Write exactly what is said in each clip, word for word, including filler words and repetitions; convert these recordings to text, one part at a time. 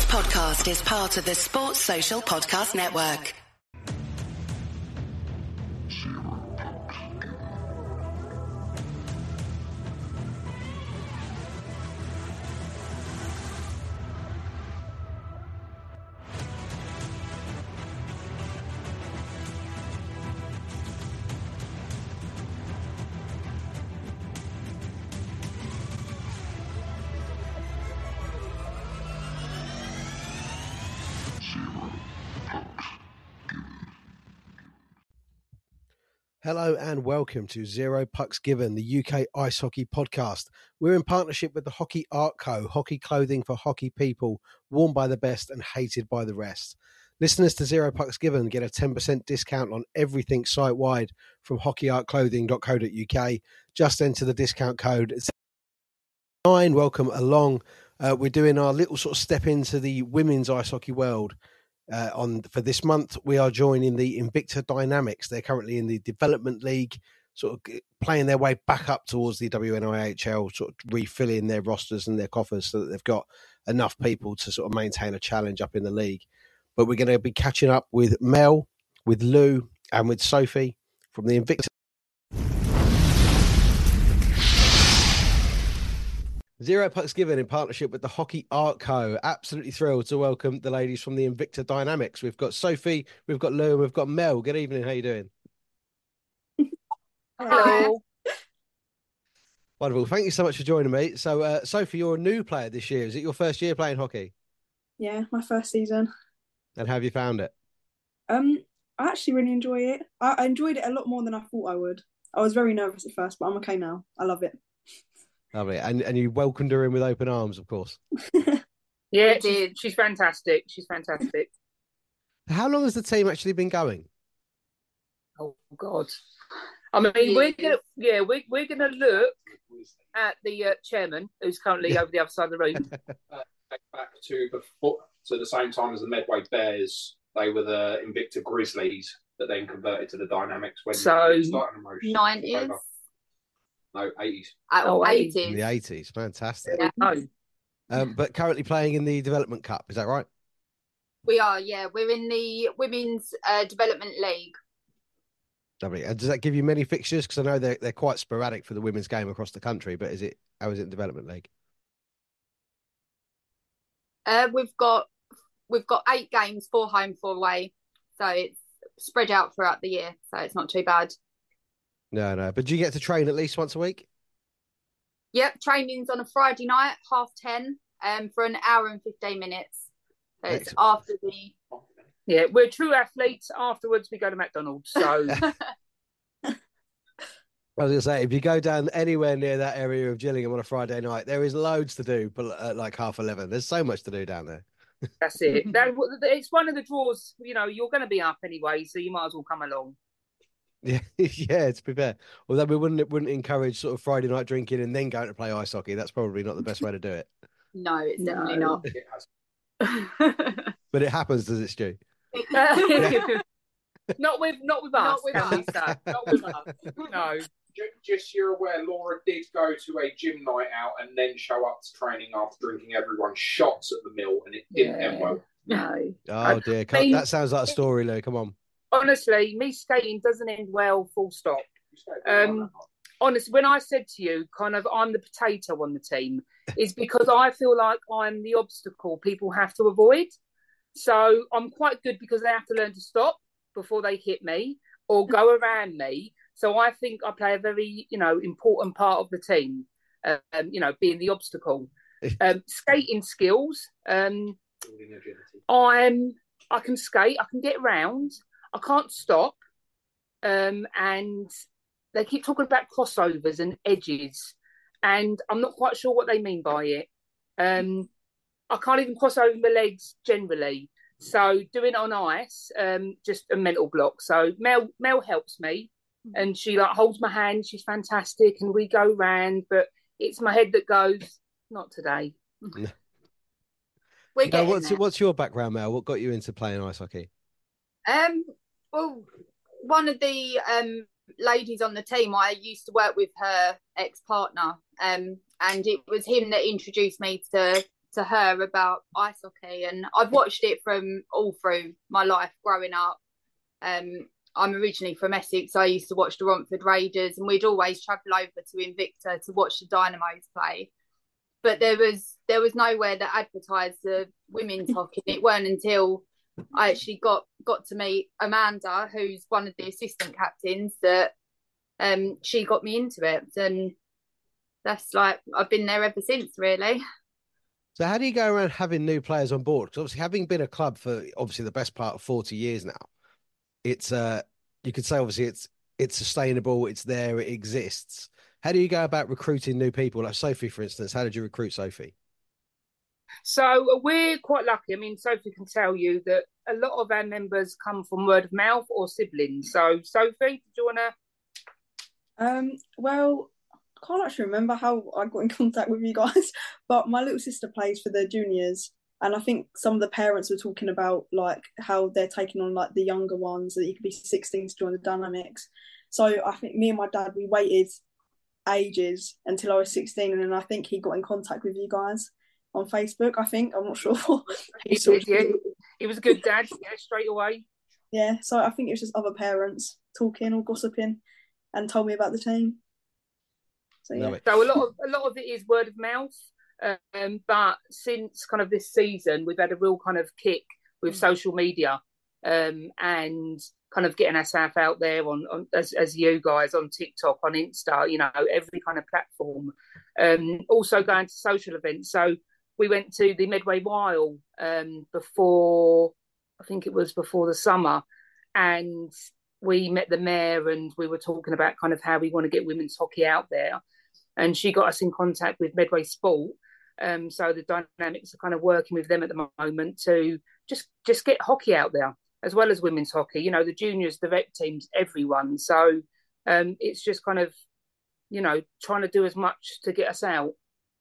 podcast is part of the Sports Social Podcast Network. Hello and welcome to Zero Pucks Given, the U K Ice Hockey Podcast. We're in partnership with the Hockey Art Co, hockey clothing for hockey people, worn by the best and hated by the rest. Listeners to Zero Pucks Given get a ten percent discount on everything site-wide from hockey art clothing dot co dot uk. Just enter the discount code nine. Welcome along. Uh, we're doing our little sort of step into the women's ice hockey world. Uh, on for this month, we are joining the Invicta Dynamics. They're currently in the Development League, sort of playing their way back up towards the W N I H L, sort of refilling their rosters and their coffers so that they've got enough people to sort of maintain a challenge up in the league. But we're going to be catching up with Mel, with Lou, and with Sophie from the Invicta. Zero Pucks Given in partnership with the Hockey Art Co. Absolutely thrilled to welcome the ladies from the Invicta Dynamics. We've got Sophie, we've got Lou, and we've got Mel. Good evening. How you doing? Hello. Wonderful. Thank you so much for joining me. So, uh, Sophie, you're a new player this year. Is it your first year playing hockey? Yeah, my first season. And how have you found it? Um, I actually really enjoy it. I, I enjoyed it a lot more than I thought I would. I was very nervous at first, but I'm okay now. I love it. Lovely. And and you welcomed her in with open arms, of course. Yeah, she's, she's fantastic. She's fantastic. How long has the team actually been going? Oh God! I mean, yeah. we're gonna yeah we're we're gonna look at the uh, chairman who's currently over the other side of the room. uh, back to before, to the same time as the Medway Bears. They were the Invicta Grizzlies that then converted to the Dynamics when so nineties. No, eighties. Oh, eighties. In the eighties. Fantastic. Yeah. Um, but currently playing in the Development Cup, is that right? We are, yeah. We're in the Women's uh, Development League. Lovely. And does that give you many fixtures? Because I know they're, they're quite sporadic for the women's game across the country, but is it how is it in Development League? Uh, we've got we've got eight games, four home, four away. So it's spread out throughout the year. So it's not too bad. No, no. But do you get to train at least once a week? Yep, training's on a Friday night, half ten, um, for an hour and fifteen minutes. So it's Excellent. After the... Yeah, we're true athletes. Afterwards, we go to McDonald's. So... I was going to say, if you go down anywhere near that area of Gillingham on a Friday night, there is loads to do, but at like half eleven. There's so much to do down there. That's it. That, it's one of the draws, you know, you're going to be up anyway, so you might as well come along. Yeah, yeah. To be fair, although we wouldn't wouldn't encourage sort of Friday night drinking and then going to play ice hockey. That's probably not the best way to do it. No, it's no. definitely not. But it happens, does it, Stu? Not with not with us. Not with us. Lisa. Not with us. No. Just you're aware, Laura did go to a gym night out and then show up to training after drinking everyone shots at the mill, and it didn't yeah. end well. No. Oh dear, I mean, that sounds like a story, Lou. Come on. Honestly, me skating doesn't end well, full stop. Um, honestly, when I said to you, kind of, I'm the potato on the team, is because I feel like I'm the obstacle people have to avoid. So I'm quite good because they have to learn to stop before they hit me or go around me. So I think I play a very, you know, important part of the team, um, you know, being the obstacle. Um, skating skills, um, I'm, I can skate, I can get around. I can't stop, um, and they keep talking about crossovers and edges, and I'm not quite sure what they mean by it. Um, I can't even cross over my legs generally, so doing it on ice, um, just a mental block. So Mel, Mel helps me, and she like holds my hand. She's fantastic, and we go round, but it's my head that goes, not today. We're now, what's there. what's your background, Mel? What got you into playing ice hockey? Um, well, one of the um ladies on the team, I used to work with her ex-partner, um, and it was him that introduced me to to her about ice hockey, and I've watched it from all through my life growing up. Um, I'm originally from Essex, so I used to watch the Romford Raiders, and we'd always travel over to Invicta to watch the Dynamos play. But there was there was nowhere that advertised the women's hockey. It weren't until I actually got got to meet Amanda, who's one of the assistant captains, that um she got me into it, and that's like I've been there ever since, really. So how do you go around having new players on board? Because obviously, having been a club for obviously the best part of forty years now, it's uh you could say obviously it's it's sustainable, it's there, it exists. How do you go about recruiting new people? Like Sophie, for instance, how did you recruit Sophie? So we're quite lucky. I mean, Sophie can tell you that a lot of our members come from word of mouth or siblings. So, Sophie, did you want to? Um. Well, I can't actually remember how I got in contact with you guys, but my little sister plays for the juniors, and I think some of the parents were talking about like how they're taking on like the younger ones, that you could be sixteen to join the Dynamics. So I think me and my dad, we waited ages until I was sixteen, and then I think he got in contact with you guys on Facebook. I think I'm not sure. he did, yeah. He was a good dad, yeah, straight away. Yeah, so I think it was just other parents talking or gossiping, and told me about the team. So yeah, so a lot of a lot of it is word of mouth. Um, but since kind of this season, we've had a real kind of kick with social media, um, and kind of getting ourselves out there on, on as, as you guys on TikTok, on Insta, you know, every kind of platform. Um, also going to social events. So we went to the Medway Mile um, before, I think it was before the summer, and we met the mayor and we were talking about kind of how we want to get women's hockey out there. And she got us in contact with Medway Sport. Um, so the Dynamics are kind of working with them at the moment to just, just get hockey out there, as well as women's hockey, you know, the juniors, the rec teams, everyone. So um, it's just kind of, you know, trying to do as much to get us out.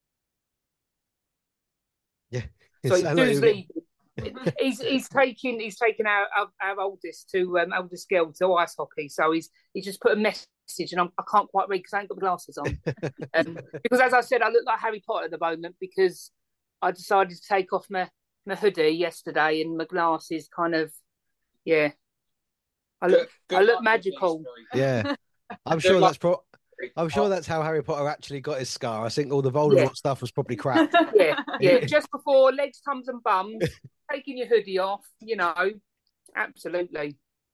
Yeah. So usually he's he's taking he's taking our, our, our oldest to um, oldest girl to ice hockey. So he's he's just put a message, and I'm, I can't quite read because I ain't got the glasses on. um, because as I said, I look like Harry Potter at the moment because I decided to take off my, my hoodie yesterday, and my glasses kind of. Yeah, I look. Good, good I look magical. Yeah, I'm sure that's pro- I'm sure that's how Harry Potter actually got his scar. I think all the Voldemort yeah. stuff was probably crap. Yeah, yeah. Just before legs, tums, and bums, taking your hoodie off. You know, absolutely.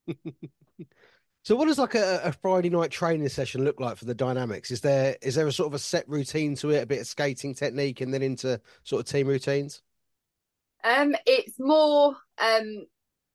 So, what does like a, a Friday night training session look like for the Dynamics? Is there is there a sort of a set routine to it, a bit of skating technique, and then into sort of team routines? Um, it's more um.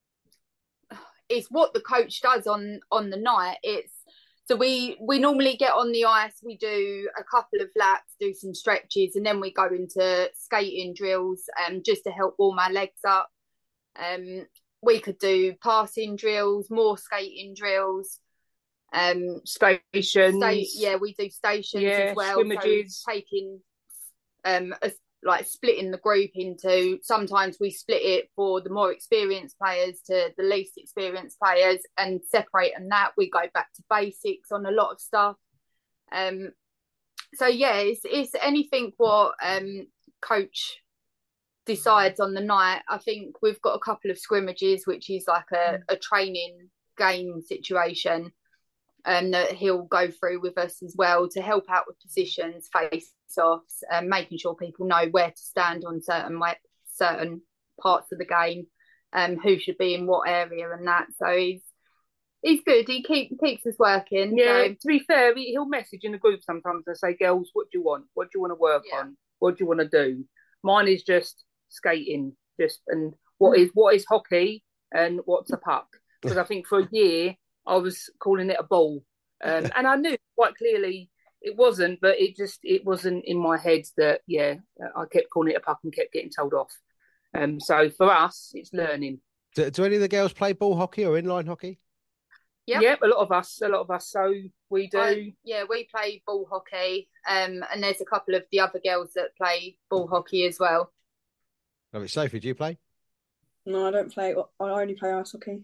It's what the coach does on on the night. It's so we we normally get on the ice, we do a couple of laps, do some stretches, and then we go into skating drills um just to help warm our legs up. Um we could do passing drills, more skating drills, um stations. Sta- yeah, we do stations yeah, as well. Scrimmages. So taking um a like splitting the group into, sometimes we split it for the more experienced players to the least experienced players and separate, and that we go back to basics on a lot of stuff. Um, so yeah, it's, it's anything what um, coach decides on the night. I think we've got a couple of scrimmages, which is like a, a training game situation. Um, that he'll go through with us as well to help out with positions, face-offs, and um, making sure people know where to stand on certain way, certain parts of the game, um, who should be in what area and that. So he's he's good. He keep, keeps us working. Yeah. So. To be fair, he'll message in the group sometimes and say, "Girls, what do you want? What do you want to work yeah. on? What do you want to do?" Mine is just skating, just and what is what is hockey and what's a puck. Because I think for a year. I was calling it a ball, um, and I knew quite clearly it wasn't, but it just it wasn't in my head that yeah I kept calling it a puck and kept getting told off. Um, so for us, it's learning. Do, do any of the girls play ball hockey or inline hockey? Yeah, yep, a lot of us, a lot of us. So we do. I, yeah, we play ball hockey, um, and there's a couple of the other girls that play ball hockey as well. Oh, Sophie, do you play? No, I don't play. I only play ice hockey.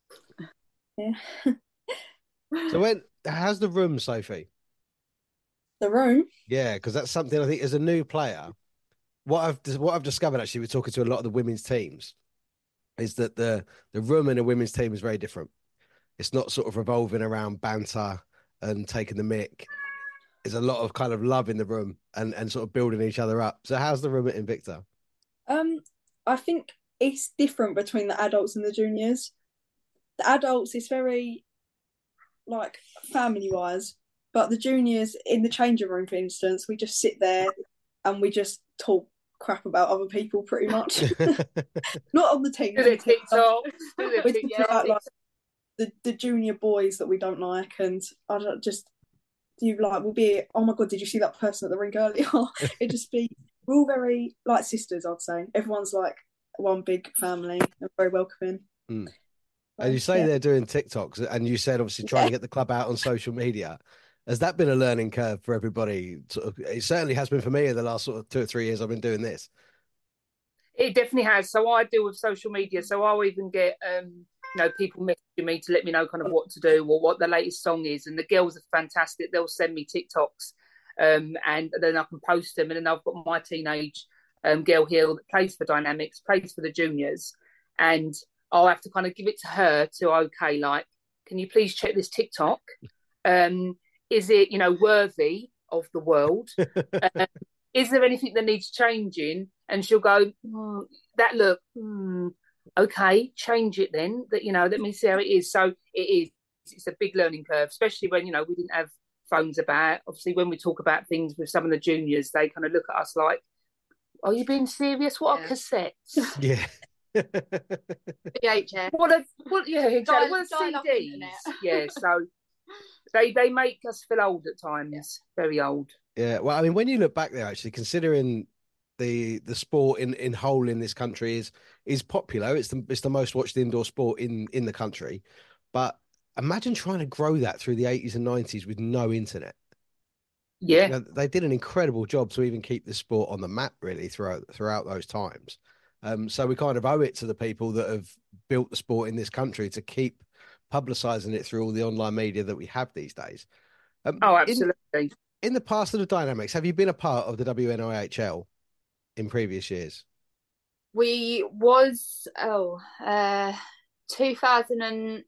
Yeah. So when how's the room, Sophie? The room? Yeah, because that's something I think as a new player, what I've what I've discovered actually, we're talking to a lot of the women's teams, is that the the room in a women's team is very different. It's not sort of revolving around banter and taking the mick. There's a lot of kind of love in the room and and sort of building each other up. So how's the room at Invicta? Um, I think it's different between the adults and the juniors. The adults is very like family wise, but the juniors in the changing room, for instance, we just sit there and we just talk crap about other people pretty much. Not on the team. Do it TikTok. We talk about like the, the junior boys that we don't like, and I don't just you like we'll be oh my god, did you see that person at the rink earlier? It just be we're all very like sisters, I'd say. Everyone's like one big family and very welcoming. Mm. And you say yeah. they're doing TikToks, and you said obviously trying yeah. to get the club out on social media. Has that been a learning curve for everybody? Sort of, it certainly has been for me in the last sort of two or three years I've been doing this. It definitely has. So I deal with social media. So I'll even get um, you know, people messaging me to let me know kind of what to do or what the latest song is. And the girls are fantastic. They'll send me TikToks, um, and then I can post them. And then I've got my teenage um, girl here that plays for Dynamics, plays for the juniors, and I'll have to kind of give it to her to, okay, like, can you please check this TikTok? Um, is it, you know, worthy of the world? um, is there anything that needs changing? And she'll go, mm, that look, mm, okay, change it then. That, you know, let me see how it is. So it is, it's a big learning curve, especially when, you know, we didn't have phones about. Obviously, when we talk about things with some of the juniors, they kind of look at us like, are you being serious? What yeah. are cassettes? Yeah. V H S. What a what? Yeah, exactly. What a C Ds. Yeah, so they they make us feel old at times, yeah. very old. Yeah, well, I mean, when you look back there, actually, considering the the sport in in whole in this country is is popular, it's the it's the most watched indoor sport in in the country. But imagine trying to grow that through the eighties and nineties with no internet. Yeah, you know, they did an incredible job to even keep the sport on the map, really, throughout throughout those times. Um, so we kind of owe it to the people that have built the sport in this country to keep publicising it through all the online media that we have these days. Um, oh, absolutely. In, in the past of the Dynamics, have you been a part of the W N I H L in previous years? We was, oh, uh, two thousand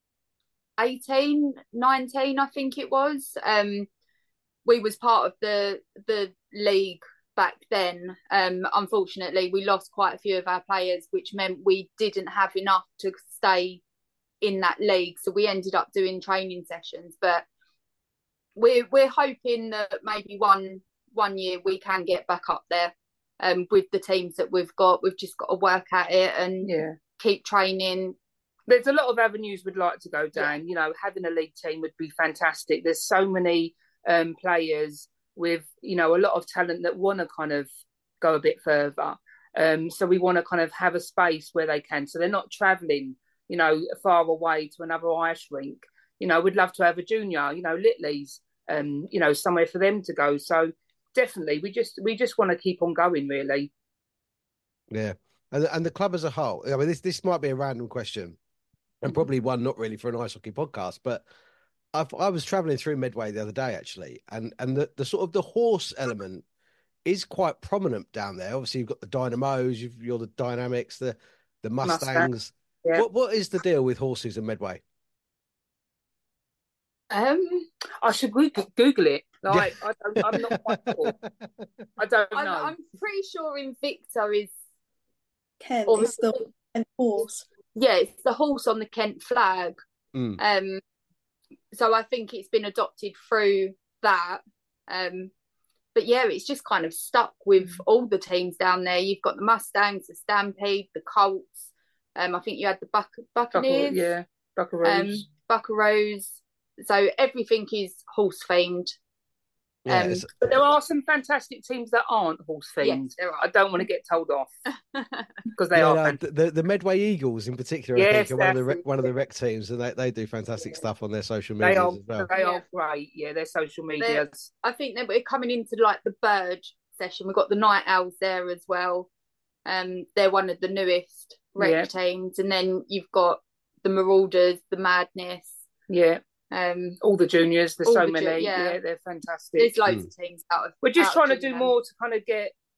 eighteen, nineteen, I think it was. Um, we was part of the the league back then. Um, unfortunately, we lost quite a few of our players, which meant we didn't have enough to stay in that league. So we ended up doing training sessions. But we're we're hoping that maybe one one year we can get back up there. Um, with the teams that we've got, we've just got to work at it and yeah. keep training. There's a lot of avenues we'd like to go down. Yeah. You know, having a league team would be fantastic. There's so many um, players with, you know, a lot of talent that want to kind of go a bit further. Um, so we want to kind of have a space where they can. So they're not travelling, you know, far away to another ice rink. You know, we'd love to have a junior, you know, Littleys, um, you know, somewhere for them to go. So definitely, we just we just want to keep on going, really. Yeah, and and the club as a whole. I mean, this this might be a random question, and probably one not really for an ice hockey podcast, but I've, I was travelling through Medway the other day actually, and and the, the sort of the horse element is quite prominent down there. Obviously, you've got the Dynamos, you've you're the Dynamics, the the Mustangs. Mustang. Yeah. What what is the deal with horses in Medway? Um, I should Google it. Like, I don't, I'm not quite sure. I don't know. I'm, I'm pretty sure Invicta is Kent. Or it's the Kent horse. Yeah, it's the horse on the Kent flag. Mm. Um, so I think it's been adopted through that. Um, but yeah, it's just kind of stuck with all the teams down there. You've got the Mustangs, the Stampede, the Colts. Um, I think you had the Buc- Buccaneers. Buckle, yeah, Buckaroos. Um, Buckaroos. So everything is horse themed. Yeah, um, but there are some fantastic teams that aren't horse themed. Yes, I don't want to get told off because they yeah, are. No, the the Medway Eagles in particular, yes, I think, are one of the rec, one of the rec teams, and they, they do fantastic stuff on their social media they are, as well. They are great. Yeah, their social media. I think that we're coming into like the Burge session. We've got the Night Owls there as well. Um, they're one of the newest rec yeah. teams, and then you've got the Marauders, the Madness. Yeah. Um, all the juniors, there's so many. Ju- yeah. yeah, they're fantastic. There's loads mm. of teams out of. We're just out trying to do more to kind of get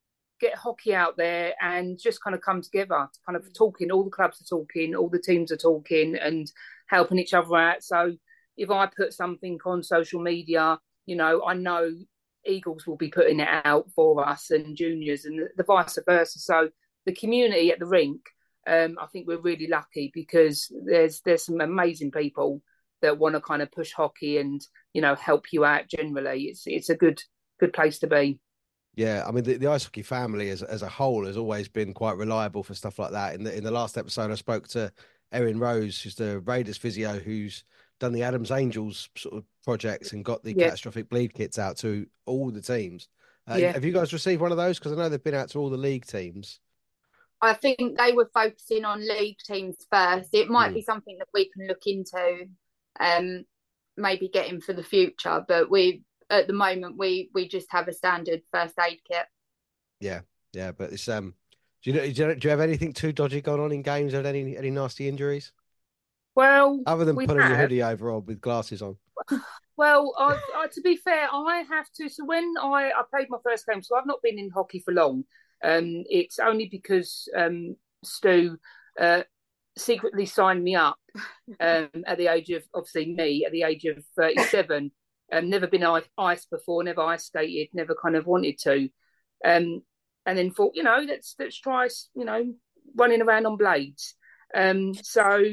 get hockey out there and just kind of come together, kind of talking. All the clubs are talking, all the teams are talking and helping each other out. So if I put something on social media, you know, I know Eagles will be putting it out for us and juniors and the, the vice versa. So the community at the rink, um, I think we're really lucky because there's there's some amazing people that want to kind of push hockey and, you know, help you out generally. It's it's a good good place to be. Yeah, I mean, the, the ice hockey family as as a whole has always been quite reliable for stuff like that. In the in the last episode, I spoke to Erin Rose, who's the Raiders physio, who's done the Adams Angels sort of projects and got the yeah. catastrophic bleed kits out to all the teams. Uh, yeah. Have you guys received one of those? Because I know they've been out to all the league teams. I think they were focusing on league teams first. It might mm. be something that we can look into, um, maybe getting for the future. But we, at the moment, we we just have a standard first aid kit. Yeah, yeah, but it's um. Do you know? Do you, do you have anything too dodgy going on in games? Or any any nasty injuries? Well, other than putting have. your hoodie over or with glasses on. Well, I, I, to be fair, I have to. So when I, I played my first game, so I've not been in hockey for long. Um, it's only because um, Stu uh, secretly signed me up um, at the age of, obviously me, at the age of thirty-seven. um, never been ice before, never ice skated, never kind of wanted to. Um, and then thought, you know, let's let's try, you know, running around on blades. Um, so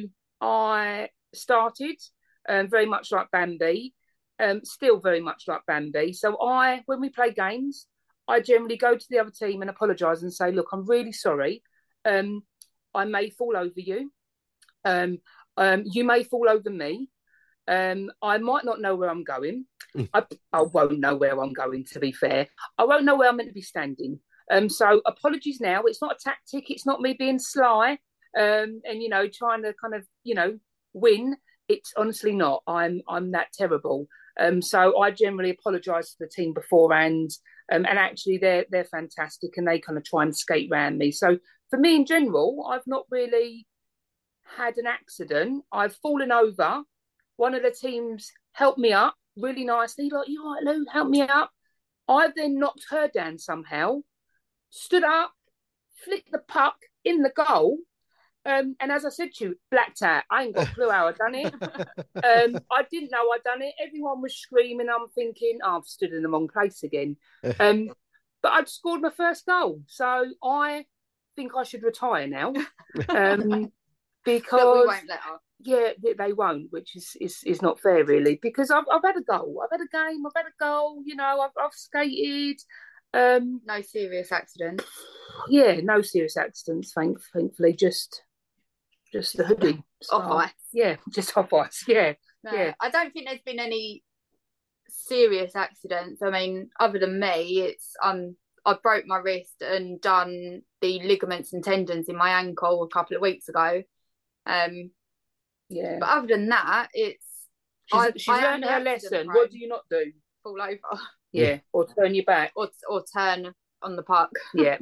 I started um, very much like Bambi, um, still very much like Bambi. So I, when we play games, I generally go to the other team and apologise and say, look, I'm really sorry. Um, I may fall over you. Um, um, you may fall over me. Um, I might not know where I'm going. I, I won't know where I'm going, to be fair. I won't know where I'm meant to be standing. Um, so apologies now. It's not a tactic. It's not me being sly um, and, you know, trying to kind of, you know, win. It's honestly not. I'm I'm that terrible. Um, so I generally apologise to the team beforehand. Um, and actually, they're they're fantastic, and they kind of try and skate around me. So for me, in general, I've not really had an accident. I've fallen over. One of the teams helped me up really nicely. Like, you all right, Lou? Help me up. I then knocked her down somehow, stood up, flicked the puck in the goal. Um, and as I said to you, blacked out. I ain't got a clue how I done it. um, I didn't know I'd done it. Everyone was screaming. I'm thinking, oh, I've stood in the wrong place again. Um, but I'd scored my first goal. So I think I should retire now. Um, because but we won't let her. Yeah, they won't, which is, is, is not fair, really. Because I've I've had a goal. I've had a game. I've had a goal. You know, I've, I've skated. Um, no serious accidents. Yeah, no serious accidents, thank, thankfully. Just... Just the hoodie. Off ice. Yeah, just off ice. Yeah. No, yeah. I don't think there's been any serious accidents. I mean, other than me, it's um I broke my wrist and done the ligaments and tendons in my ankle a couple of weeks ago. Um yeah. But other than that, it's she's, I, she's I learned her lesson. What do you not do? Fall over. Yeah. Or turn your back. Or or turn on the puck. Yeah.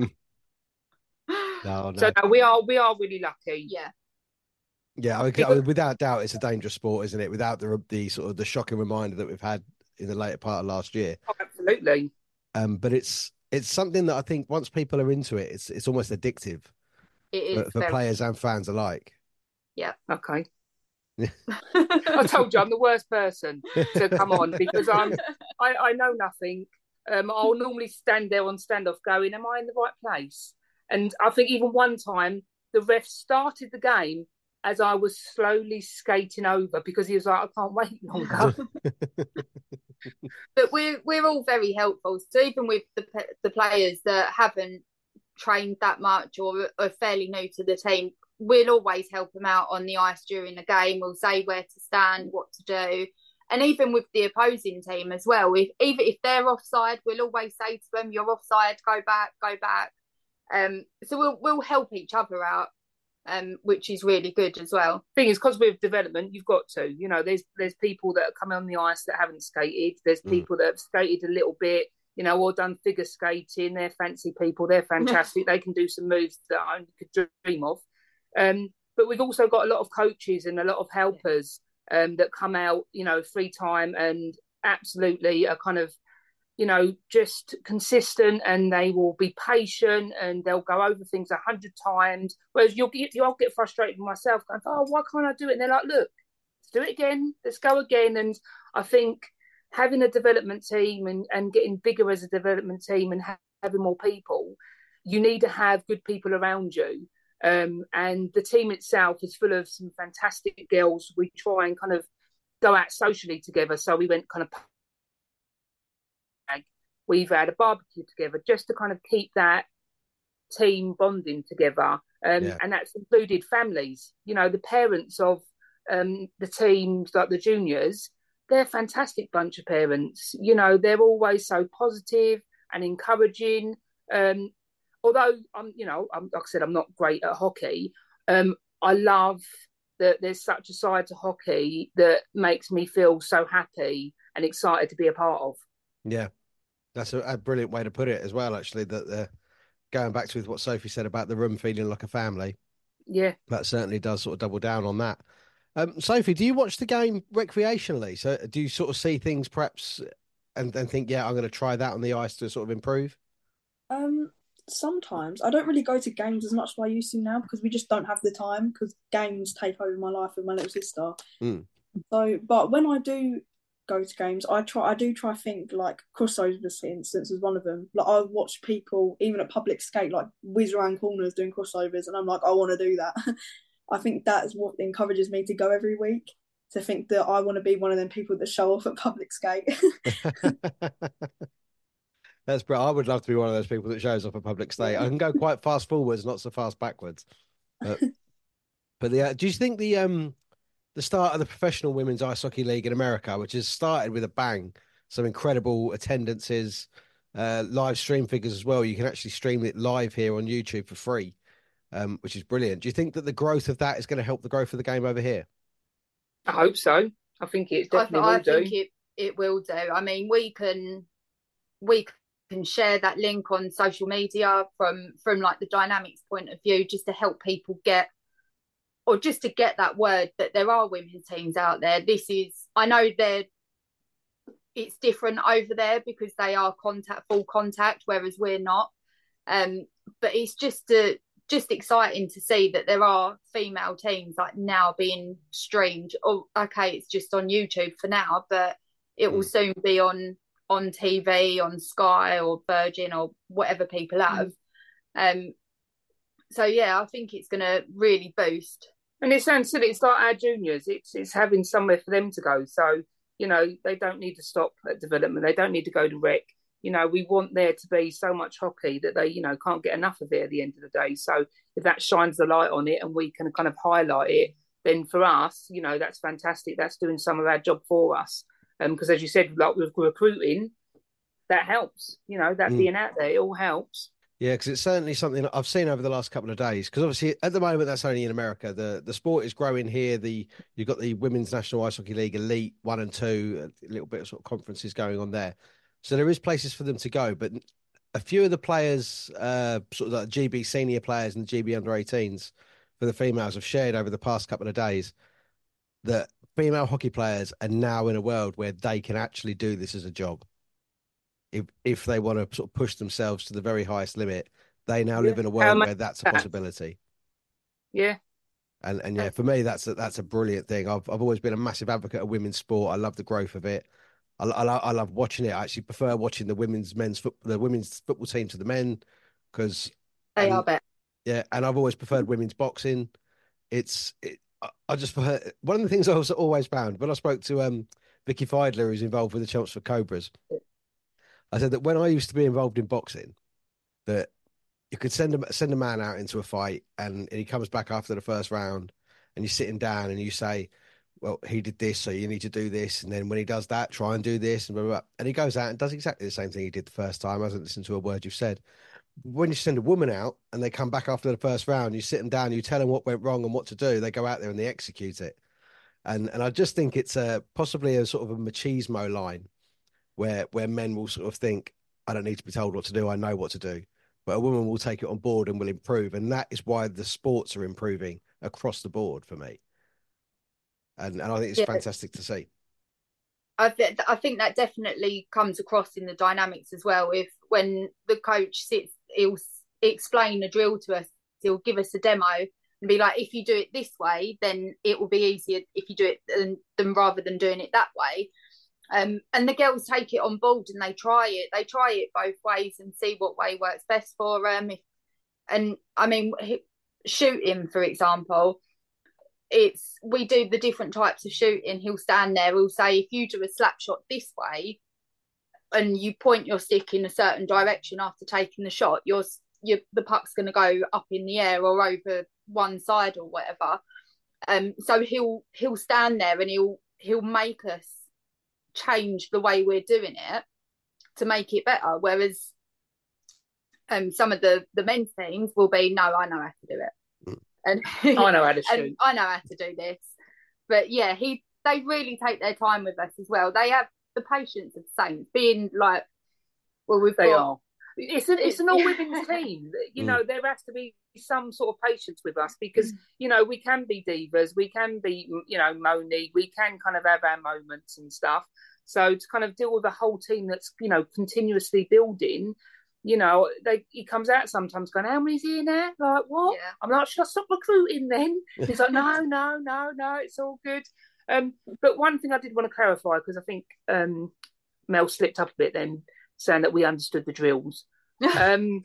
no, no. So no, we are we are really lucky. Yeah. Yeah, I mean, without doubt, it's a dangerous sport, isn't it? Without the the sort of the shocking reminder that we've had in the later part of last year. Oh, absolutely. Um, but it's it's something that I think once people are into it, it's it's almost addictive. It is for, for very... players and fans alike. Yeah. Okay. I told you I'm the worst person to come on because I'm I, I know nothing. Um, I'll normally stand there on standoff going, am I in the right place? And I think even one time the ref started the game as I was slowly skating over because he was like, I can't wait longer. But we're we're all very helpful. So even with the the players that haven't trained that much or are fairly new to the team, we'll always help them out on the ice during the game. We'll say where to stand, what to do. And even with the opposing team as well, if even if they're offside, we'll always say to them, you're offside, go back, go back. Um, so we'll we'll help each other out. Um, which is really good as well. Thing is, because with development, you've got to, you know, there's there's people that are coming on the ice that haven't skated. There's mm. people that have skated a little bit, you know, or done figure skating. They're fancy people. They're fantastic. They can do some moves that I only could dream of. Um, but we've also got a lot of coaches and a lot of helpers um, that come out, you know, free time and absolutely are kind of you know, just consistent, and they will be patient, and they'll go over things a hundred times. Whereas you'll get, you'll get frustrated with myself, going, "Oh, why can't I do it?" And they're like, "Look, let's do it again. Let's go again." And I think having a development team and, and getting bigger as a development team and ha- having more people, you need to have good people around you. Um, and the team itself is full of some fantastic girls. We try and kind of go out socially together. So we went kind of we've had a barbecue together just to kind of keep that team bonding together. Um, yeah. And that's included families. You know, the parents of um, the teams, like the juniors, they're a fantastic bunch of parents. You know, they're always so positive and encouraging. Um, although, I'm, you know, I'm, like I said, I'm not great at hockey. Um, I love that there's such a side to hockey that makes me feel so happy and excited to be a part of. Yeah. That's a, a brilliant way to put it as well, actually, that uh, going back to what Sophie said about the room feeling like a family. Yeah. That certainly does sort of double down on that. Um, Sophie, do you watch the game recreationally? So do you sort of see things perhaps and, and think, yeah, I'm going to try that on the ice to sort of improve? Um, sometimes. I don't really go to games as much as I used to now because we just don't have the time because games take over my life with my little sister. Mm. So, but when I do go to games, I try. I do try to think like crossovers, for instance, is one of them. Like I watch people even at public skate like whiz around corners doing crossovers, and I'm like, I want to do that. I think that's what encourages me to go every week. To think that I want to be one of them people that show off at public skate. That's brilliant. I would love to be one of those people that shows off at public skate. I can go quite fast forwards, not so fast backwards. But, but the, uh, do you think the um. the start of the professional women's ice hockey league in America, which has started with a bang, some incredible attendances, uh, live stream figures as well. You can actually stream it live here on YouTube for free, um, which is brilliant. Do you think that the growth of that is going to help the growth of the game over here? I hope so. I think it definitely I, will I do. think it, it will do. I mean, we can we can share that link on social media from from like the Dynamics point of view, just to help people get, or just to get that word that there are women's teams out there. This is, I know they're, it's different over there because they are contact, full contact, whereas we're not. Um, but it's just a, just exciting to see that there are female teams like now being streamed. Oh, okay, it's just on YouTube for now, but it will mm. soon be on on T V, on Sky or Virgin or whatever people have. Mm. Um, so yeah, I think it's going to really boost. And it sounds silly. It's like our juniors. It's it's having somewhere for them to go. So, you know, they don't need to stop at development. They don't need to go to rec. You know, we want there to be so much hockey that they, you know, can't get enough of it at the end of the day. So if that shines the light on it and we can kind of highlight it, then for us, you know, that's fantastic. That's doing some of our job for us. Um, because as you said, like with recruiting, that helps. You know, that mm. being out there, it all helps. Yeah, because it's certainly something I've seen over the last couple of days. Because obviously, at the moment, that's only in America. The the sport is growing here. The you've got the Women's National Ice Hockey League Elite One and Two, a little bit of sort of conferences going on there. So there is places for them to go. But a few of the players, uh, sort of like G B senior players and the G B under eighteens for the females, have shared over the past couple of days that female hockey players are now in a world where they can actually do this as a job. If if they want to sort of push themselves to the very highest limit, they now yeah. live in a world um, where that's a possibility. Yeah. And and yeah, for me, that's a, that's a brilliant thing. I've I've always been a massive advocate of women's sport. I love the growth of it. I, I, I love watching it. I actually prefer watching the women's men's foot, the women's football team to the men because they and, are better. Yeah, and I've always preferred women's boxing. It's it, I, I just prefer, one of the things I was always found when I spoke to um Vicky Feidler, who's involved with the Chelmsford Cobras. I said that when I used to be involved in boxing, that you could send a, send a man out into a fight and, and he comes back after the first round and you're sitting down and you say, well, he did this, so you need to do this. And then when he does that, try and do this. And, blah, blah, blah. And he goes out and does exactly the same thing he did the first time. I hasn't listened to a word you've said. When you send a woman out and they come back after the first round, you sit them down, you tell them what went wrong and what to do. They go out there and they execute it. And and I just think it's a, possibly a sort of a machismo line. Where where men will sort of think, I don't need to be told what to do, I know what to do. But a woman will take it on board and will improve. And that is why the sports are improving across the board for me. And and I think it's yeah. fantastic to see. I, th- I think that definitely comes across in the dynamics as well. If when the coach sits, he'll explain the drill to us, he'll give us a demo and be like, if you do it this way, then it will be easier if you do it than, than rather than doing it that way. Um, and the girls take it on board and they try it. They try it both ways and see what way works best for them. If, and I mean, shooting, for example, it's we do the different types of shooting. He'll stand there, he'll say, if you do a slap shot this way and you point your stick in a certain direction after taking the shot, your, your the puck's going to go up in the air or over one side or whatever. Um, so he'll he'll stand there and he'll he'll make us change the way we're doing it to make it better. Whereas um, some of the the men's teams will be, no, I know how to do it, and I know how to shoot. I know how to do this. But yeah, he they really take their time with us as well. They have the patience of saints, being like, well, we've they got. Are. It's an it's an all women's team. You know, there has to be some sort of patience with us because you know we can be divas, we can be you know moany, we can kind of have our moments and stuff. So to kind of deal with a whole team that's you know continuously building, you know, they he comes out sometimes going, how many's here now? Like what? Yeah. I'm like, should I stop recruiting then? He's like, no, no, no, no, it's all good. Um, but one thing I did want to clarify because I think um, Mel slipped up a bit then, saying that we understood the drills. Um,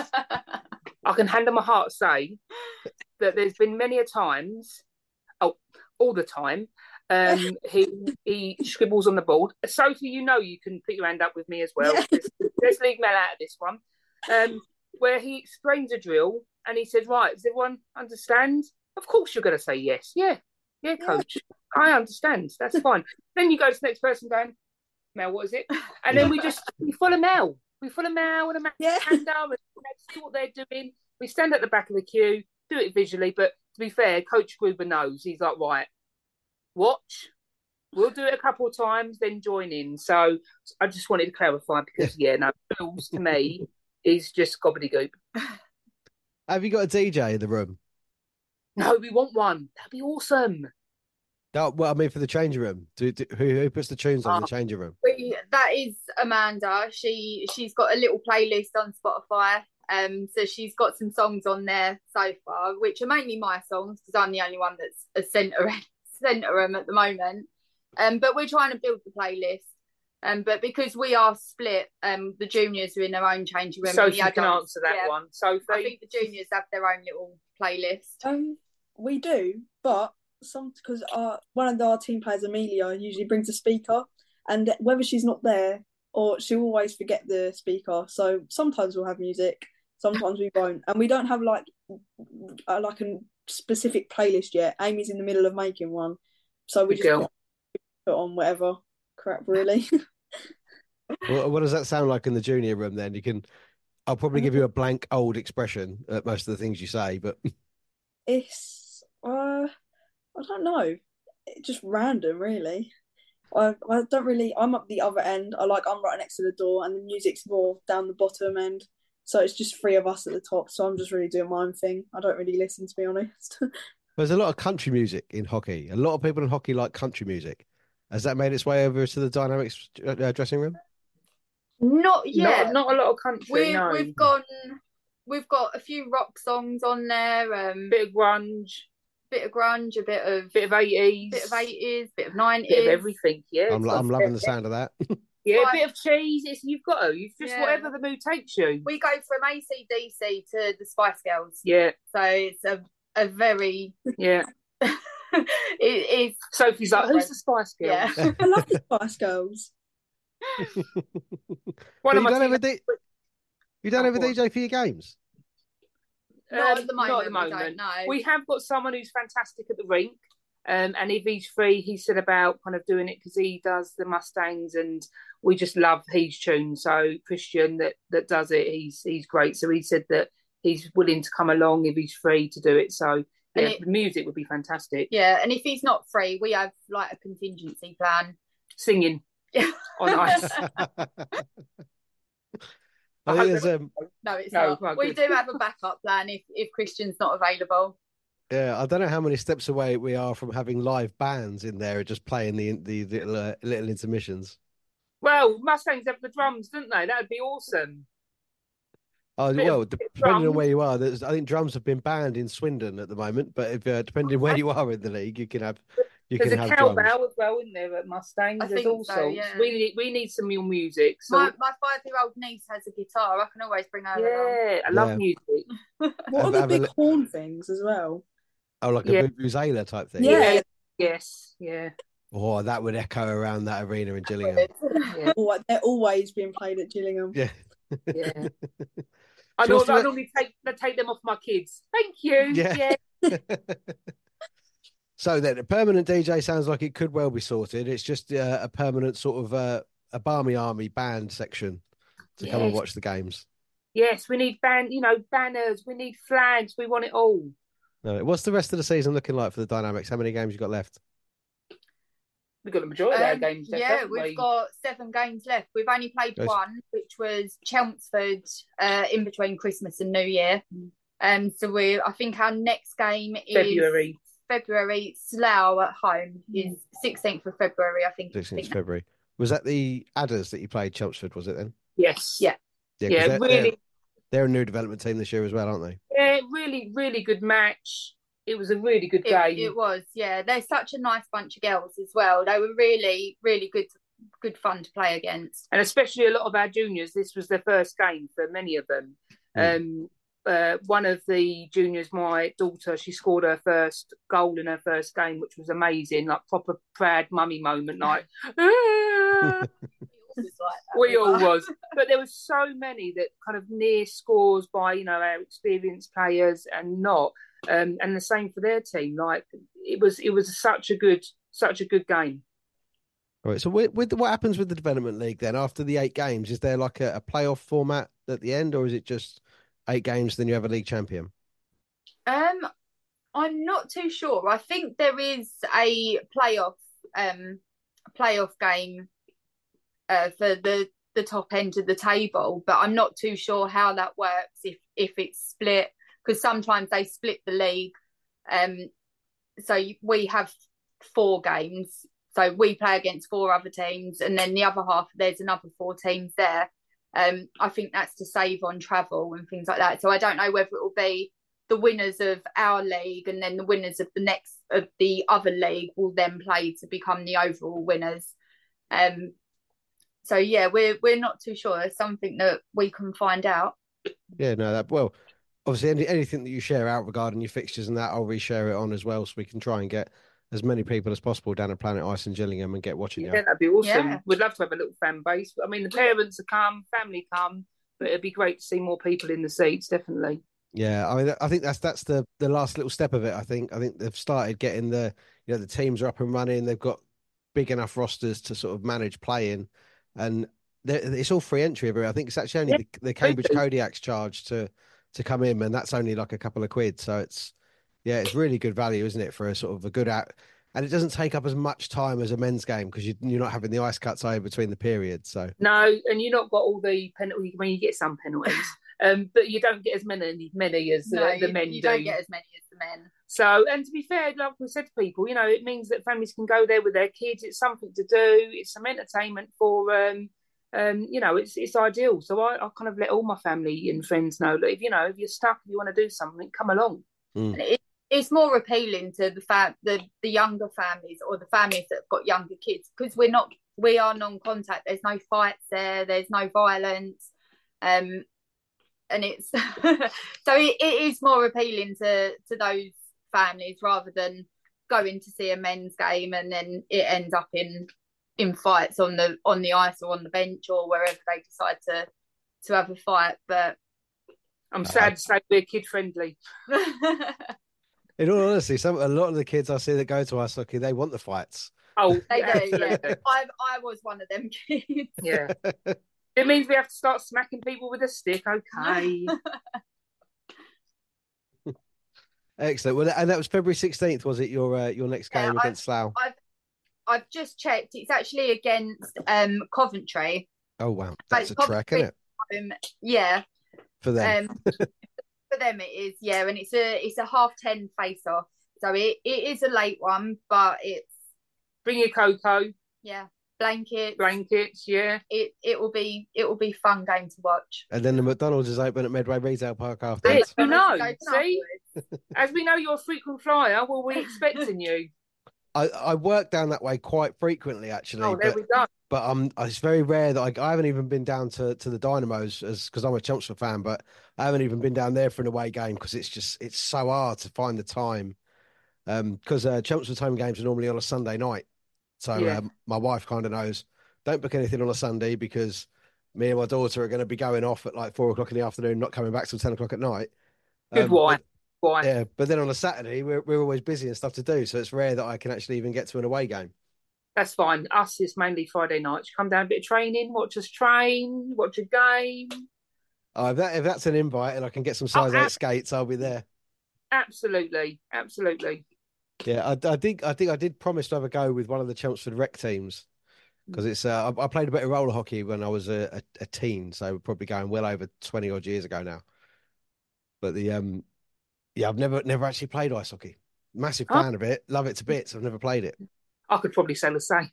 I can hand on my heart say that there's been many a times, oh, all the time, um, he he scribbles on the board. Sophie, you know you can put your hand up with me as well. Yeah. Let's, let's leave Mel out of this one. Um, where he explains a drill and he says, right, does everyone understand? Of course you're going to say yes. Yeah, yeah, coach. Yeah. I understand. That's fine. Then you go to the next person going, Mel, what is it? And then we just, we follow Mel. We follow Mel and a Yeah. hand up and see what they're doing. We stand at the back of the queue, do it visually. But to be fair, Coach Gruber knows. He's like, right, watch. We'll do it a couple of times, then join in. So I just wanted to clarify because, yeah, no, Bills to me is just gobbledygook. Have you got a D J in the room? No, we want one. That'd be awesome. No, well, I mean for the changing room. Do, do, who who puts the tunes on Oh. in the changing room? We, that is Amanda. She she's got a little playlist on Spotify. Um, so she's got some songs on there so far, which are mainly my songs because I'm the only one that's a centre centre them at the moment. Um, but we're trying to build the playlist. Um, but because we are split, um, the juniors are in their own changing room. So and the you can adults- answer that yeah, one. Sophie, I think the juniors have their own little playlist. Um, we do, but some because our one of our team players, Amelia, usually brings a speaker, and whether she's not there or she'll always forget the speaker. So sometimes we'll have music, sometimes we won't, and we don't have like uh, like a specific playlist yet. Amy's in the middle of making one, so we Good just girl. put on whatever crap really. What, what does that sound like in the junior room? Then you can. I'll probably give you a blank old expression at most of the things you say, but It's uh, I don't know, it's just random really. I I don't really. I'm up the other end. I like I'm right next to the door, and the music's more down the bottom end. So it's just three of us at the top. So I'm just really doing my own thing. I don't really listen, to be honest. there's a lot of country music in hockey. A lot of people in hockey like country music. Has that made its way over to the Dynamics uh, dressing room? Not yet. Not, not a lot of country, we, no. We've gone. We've got a few rock songs on there. Um, Bit of grunge, bit of grunge, a bit of bit of eighties, bit of eighties, bit of nineties, bit of everything. Yeah, I'm, it's I'm got- loving the sound of that. Yeah, a Like- bit of cheese. It's, you've got to. You've just Yeah. whatever the mood takes you. We go from A C D C to the Spice Girls, Yeah, so it's a a very yeah. it is Sophie's like, who's the Spice Girls? yeah. I love the Spice Girls. One But of you my don't have a two- D- you don't Oh, have a go on. D J for your games? Not Um, at the moment. Not at the We moment. don't know. We have got someone who's fantastic at the rink. Um, and if he's free, he said about kind of doing it because he does the Mustangs, and we just love his tune. So Christian that that does it, he's he's great. So he said that he's willing to come along if he's free to do it. So yeah, And it- the music would be fantastic. Yeah, and if he's not free, we have like a contingency plan. Singing Yeah. on ice. I I think hope there's um, No, it's No, not. right, We good. do have a backup plan if if Christian's not available. Yeah, I don't know how many steps away we are from having live bands in there just playing the the, the little, uh, little intermissions. Well, Mustangs have the drums, don't they? That would be awesome. Oh Bit well, of- de- bit of depending on drums. where you are, there's, I think drums have been banned in Swindon at the moment. But if uh, depending where you are in the league, you can have you There's can a have drums. cowbell as well, isn't there, at Mustangs? I There's think all so, sorts. yeah. We need we need some more music. So My my five year old niece has a guitar. I can always bring her along. yeah, I love Yeah. music. What Have- are the have a big li- horn things as well? Oh, like Yeah. a vuvuzela type thing. Yeah. Yes, yeah. Oh, that would echo around that arena in Gillingham. yeah. Or they're always being played at Gillingham. Yeah. Yeah. I, Shall we nor- still I let- normally take I take them off my kids. Thank you. Yeah. Yeah. So then, a permanent D J sounds like it could well be sorted. It's just uh, a permanent sort of uh, a Barmy Army band section to come and Yes. watch the games. Yes, we need ban, you know, banners. We need flags. We want it all. No, what's the rest of the season looking like for the Dynamics? How many games you got left? We've got the majority of our Um, games left, yeah, haven't we've we? got seven games left. We've only played Yes. one, which was Chelmsford uh, in between Christmas and New Year. Um, so we, I think our next game is February. February. Slough at home is sixteenth of February. I think. sixteenth of February. Was that the Adders that you played, Chelmsford, was it then? Yes. Yeah. Yeah, 'cause Yeah, they're, really, They're, they're a new development team this year as well, aren't they? yeah, really, really good match. It was a really good It, game. it was, yeah. They're such a nice bunch of girls as well. They were really, really good, good fun to play against. And especially a lot of our juniors, this was their first game for many of them. Mm. Um, uh, one of the juniors, my daughter, she scored her first goal in her first game, which was amazing, like proper proud mummy moment, like "Ah!" We all was like that. we all were. was. But there was so many that kind of near scores by, you know, our experienced players and not. Um, and the same for their team. Like it was, it was such a good, such a good game. All right. So with, with what happens with the development league then after the eight games? Is there like a, a playoff format at the end, or is it just eight games then you have a league champion? Um, I'm not too sure. I think there is a playoff, um, playoff game, uh, for the the top end of the table, but I'm not too sure how that works. If if it's split, because sometimes they split the league. Um, so we have four games. So we play against four other teams, and then the other half there's another four teams there. Um, I think that's to save on travel and things like that. So I don't know whether it will be the winners of our league and then the winners of the next of the other league will then play to become the overall winners. Um, so yeah, we're we're not too sure. It's something that we can find out. Yeah, no, that well, obviously any, anything that you share out regarding your fixtures and that, I'll reshare it on as well, so we can try and get as many people as possible down at Planet Ice in Gillingham and get watching Yeah, you. that'd be awesome. Yeah. We'd love to have a little fan base. I mean, the parents will come, family come, but it'd be great to see more people in the seats, definitely. Yeah, I mean, I think that's that's the the last little step of it. I think I think they've started getting the you know the teams are up and running. They've got big enough rosters to sort of manage playing, and it's all free entry everywhere. I think it's actually only Yeah, the, the Cambridge totally. Kodiak's charge to to come in, and that's only like a couple of quid. So it's yeah, it's really good value, isn't it, for a sort of a good out. And it doesn't take up as much time as a men's game because you, you're not having the ice cuts over between the periods. So No, and you've not got all the penalties. When you get some penalties, um, but you don't get as many many as the, No, the you, men you do. don't get as many as the men. So, and to be fair, like we said to people, you know, it means that families can go there with their kids. It's something to do. It's some entertainment for, um, um, you know, it's it's ideal. So I, I kind of let all my family and friends know that if you know if you're stuck, if you want to do something, come along. mm. And it, it's more appealing to the fa- the the younger families or the families that have got younger kids because we're not we are non-contact. There's no fights there. There's no violence, um, and it's so it, it is more appealing to to those families rather than going to see a men's game and then it ends up in in fights on the on the ice or on the bench or wherever they decide to to have a fight. But I'm sad to say we're kid friendly. In all honesty, some a lot of the kids I see that go to ice hockey, they want the fights. Oh, They yeah, do, yeah. absolutely. I I was one of them kids. Yeah. It means we have to start smacking people with a stick. Okay. Excellent. Well, and that was February sixteenth, was it? Your uh, your next game Yeah, against Slough? I've I've just checked. It's actually against um Coventry. Oh wow, that's a Like, trek, isn't it? Um, yeah. For them. Um, for for them it is, yeah, and it's a it's a half ten face off, so it, it is a late one, but it's bring your cocoa, yeah, blankets, blankets, yeah. It it will be it will be fun game to watch. And then the McDonald's is open at Medway Retail Park afterwards. You know, see, as we know you're a frequent flyer, well, we're expecting you. I, I work down that way quite frequently, actually. Oh, there but, we go. But um, it's very rare that I, I haven't even been down to, to the Dynamos as because I'm a Chelmsford fan, but I haven't even been down there for an away game because it's just it's so hard to find the time. Um, because uh, Chelmsford's home games are normally on a Sunday night, so Yeah. um, my wife kind of knows don't book anything on a Sunday because me and my daughter are going to be going off at like four o'clock in the afternoon, not coming back till ten o'clock at night. Good Um, wife. but- Why? Yeah, but then on a Saturday we're we're always busy and stuff to do, so it's rare that I can actually even get to an away game. That's fine. Us, it's mainly Friday nights. Come down, a bit of training, watch us train, watch a game. Oh, if that if that's an invite and I can get some size Oh, eight ab- skates, I'll be there. Absolutely, absolutely. Yeah, I, I think I think I did promise to have a go with one of the Chelmsford rec teams because it's uh, I, I played a bit of roller hockey when I was a, a, a teen, so we're probably going well over twenty odd years ago now. But the um, yeah, I've never never actually played ice hockey. Massive Huh? fan of it, love it to bits. I've never played it. I could probably say the same.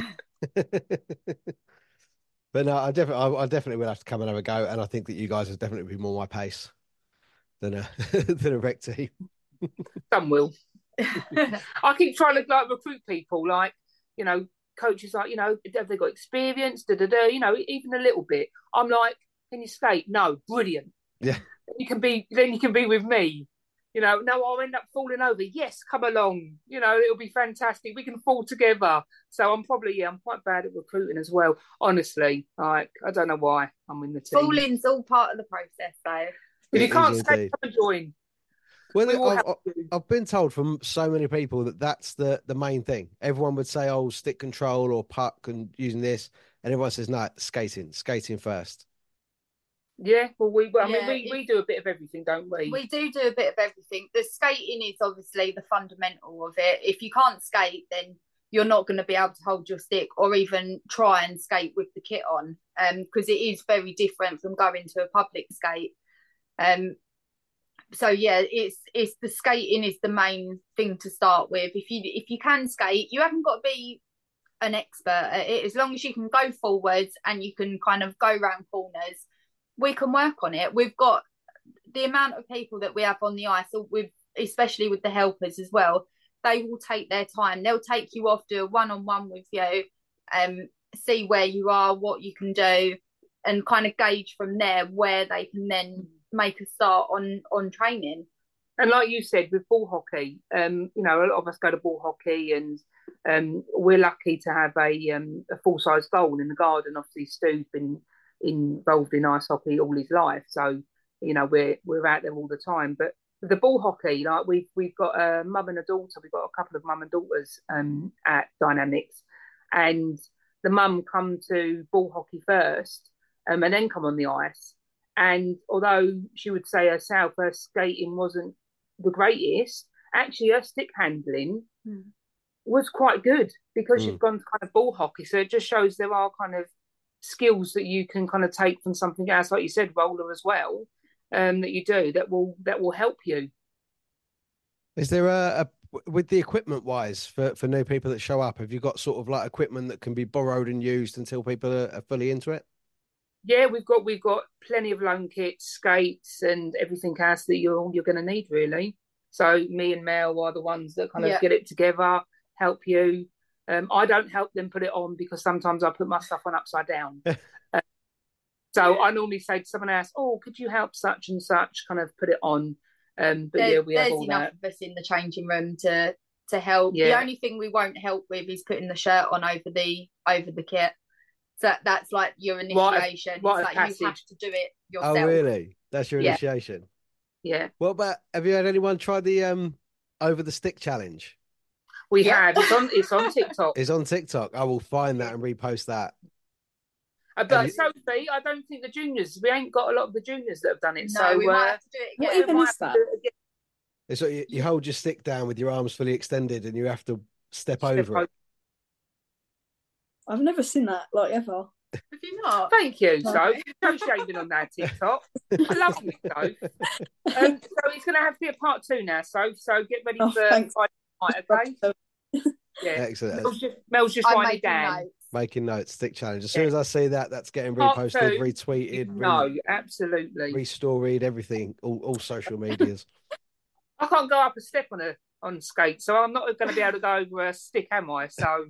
But no, I definitely, I, I definitely will have to come and have a go, and I think that you guys will definitely be more my pace than a than a rec team. Some will. I keep trying to like recruit people, like you know, coaches like you know, have they got experience? Da da da. You know, even a little bit. I'm like, can you skate? No, brilliant. Yeah, You can be. Then you can be with me. You know, no, I'll end up falling over. Yes, come along. You know, it'll be fantastic. We can fall together. So I'm probably, yeah, I'm quite bad at recruiting as well. Honestly, like, I don't know why I'm in the team. Falling's all part of the process, though. If you It can't is skate, indeed. come and join. Well, We will I've, help you. I've been told from so many people that that's the, the main thing. Everyone would say, oh, stick control or puck and using this. And everyone says, no, skating, skating first. Yeah, well, we, well, I Yeah, mean, we, it- we do a bit of everything, don't we? We do do a bit of everything. The skating is obviously the fundamental of it. If you can't skate, then you're not going to be able to hold your stick or even try and skate with the kit on, um, because it is very different from going to a public skate. Um, so yeah, it's it's the skating is the main thing to start with. If you if you can skate, you haven't got to be an expert at it. As long as you can go forwards and you can kind of go round corners, we can work on it. We've got the amount of people that we have on the ice, with especially with the helpers as well. They will take their time. They'll take you off, do a one-on-one with you, um, see where you are, what you can do, and kind of gauge from there where they can then make a start on on training. And like you said, with ball hockey, um, you know, a lot of us go to ball hockey, and um, we're lucky to have a um, a full size goal in the garden. Obviously, Stu's been involved in ice hockey all his life, so you know we're we're out there all the time. But with the ball hockey, like we've we've got a mum and a daughter. We've got a couple of mum and daughters um, at Dynamics, and the mum come to ball hockey first, um, and then come on the ice. And although she would say herself her skating wasn't the greatest, actually her stick handling Mm. was quite good because Mm. she'd gone to kind of ball hockey. So it just shows there are kind of skills that you can kind of take from something else, like you said, roller as well, um, that you do that will that will help you. Is there a, a with the equipment wise for, for new people that show up, have you got sort of like equipment that can be borrowed and used until people are, are fully into it? Yeah, we've got we've got plenty of loan kits, skates, and everything else that you're you're going to need really. So me and Mel are the ones that kind of Yeah. get it together, help you. Um, I don't help them put it on because sometimes I put my stuff on upside down. uh, so I normally say to someone else, "Oh, could you help such and such kind of put it on?" Um, but There- yeah, we have there's all enough that. of us in the changing room to to help. The Yeah. only thing we won't help with is putting the shirt on over the over the kit. So that, that's like your Right, initiation. right, It's like you have passage. to do it yourself. Oh, really? That's your Yeah. initiation. Yeah, What about, have you had anyone try the um over the stick challenge? we Yeah. have. It's on it's on TikTok. It's on TikTok. I will find that and repost that. Uh, but you- Sophie, I don't think the juniors. We ain't got a lot of the juniors that have done it. No, so we uh, might have to do it What again. even might is have to that? do it again. It's like you, you hold your stick down with your arms fully extended and you have to step, Step over over. it. I've never seen that like ever. Have you not? Thank you, so no shaving on that TikTok. Lovely, so. Um, so it's going to have to be a part two now, so so get ready Oh, for thanks. Friday night, okay? Yeah, Excellent. Mel's just, Mel's just I'm writing it making down. notes. Making notes, stick challenge. As soon Yeah. as I see that, that's getting Part reposted, two, retweeted, No, re- absolutely. restoried, everything, all, all social medias. I can't go up a step on a on skate, so I'm not going to be able to go over a stick, am I? So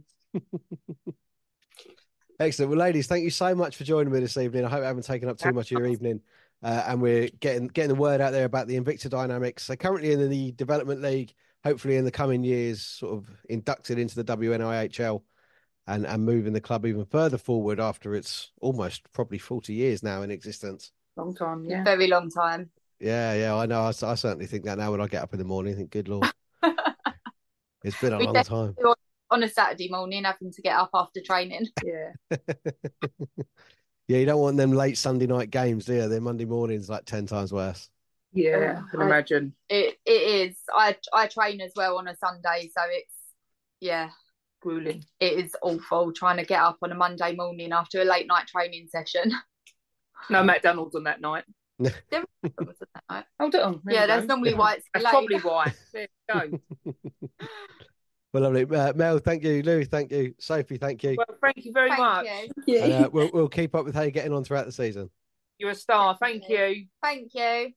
Excellent. Well, ladies, thank you so much for joining me this evening. I hope I haven't taken up too much of your evening. Uh, and we're getting getting the word out there about the Invicta Dynamics. So currently in the Development League, hopefully in the coming years, sort of inducted into the W N I H L and, and moving the club even further forward after it's almost probably forty years now in existence. long time, yeah. Very long time. Yeah, yeah, I know. I, I certainly think that now when I get up in the morning. I think, good Lord, it's been a We long definitely time. do on a Saturday morning, having to get up after training. Yeah. Yeah, you don't want them late Sunday night games, do you? They're Monday mornings like ten times worse. Yeah, Oh, I can I- imagine. It it is. I I train as well on a Sunday, so it's yeah, Grueling. it is awful trying to get up on a Monday morning after a late night training session. No McDonald's on that night. There was that night. Hold it on. There Yeah, we that's go. normally why it's That's late. probably why. There you go. Well, lovely. Uh, Mel, thank you. Lou, thank you. Sophie, thank you. Well, thank you very Thank much. you. Yeah. And, uh, we'll, we'll keep up with how you're getting on throughout the season. You're a star. Thank you. Thank you.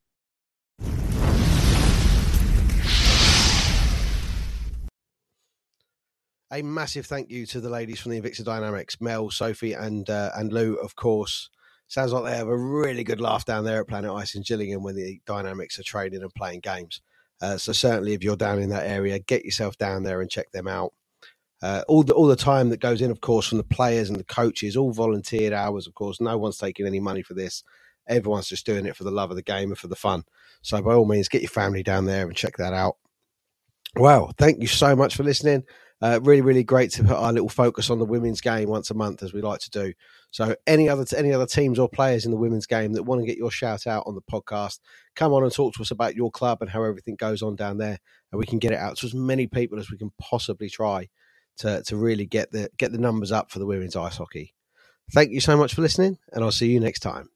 A massive thank you to the ladies from the Invicta Dynamics, Mel, Sophie, and uh, and Lou, of course. Sounds like they have a really good laugh down there at Planet Ice in Gillingham when the Dynamics are training and playing games. Uh, so certainly, if you're down in that area, get yourself down there and check them out. Uh, all the all the time that goes in, of course, from the players and the coaches, all volunteered hours. Of course, no one's taking any money for this. Everyone's just doing it for the love of the game and for the fun. So by all means, get your family down there and check that out. Well, thank you so much for listening. Uh, really, really great to put our little focus on the women's game once a month, as we like to do. So any other any other teams or players in the women's game that want to get your shout out on the podcast, come on and talk to us about your club and how everything goes on down there, and we can get it out to as many people as we can possibly try to to really get the get the numbers up for the women's ice hockey. Thank you so much for listening, and I'll see you next time.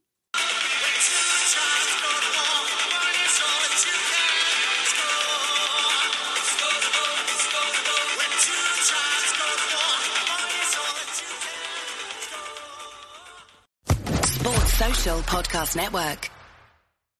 Sports Social Podcast Network.